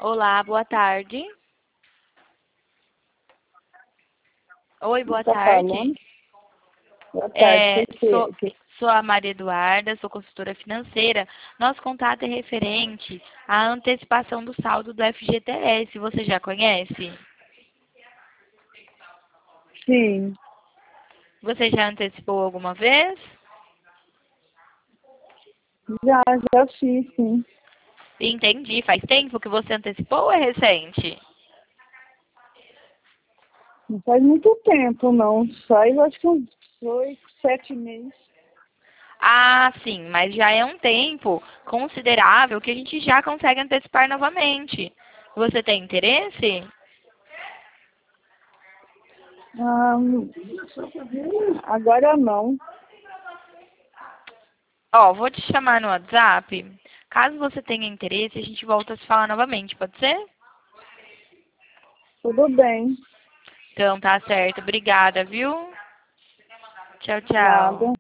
Olá, boa tarde. Oi, boa Tá tarde. falando? Boa tarde. Sou, sou a Maria Eduarda, sou consultora financeira. Nosso contato é referente à antecipação do saldo do FGTS. Você já conhece? Sim, Você já antecipou alguma vez? já fiz, sim. Entendi. Faz tempo que você antecipou ou é recente? Não faz muito tempo, não. Faz, acho que uns 7 meses. Ah, sim, mas já é um tempo considerável que a gente já consegue antecipar novamente. Você tem interesse? Ah, agora não. Ó, vou te chamar no WhatsApp. Caso você tenha interesse, a gente volta a se falar novamente, pode ser? Tudo bem. Então tá certo. Obrigada, viu? Tchau, tchau. Nada.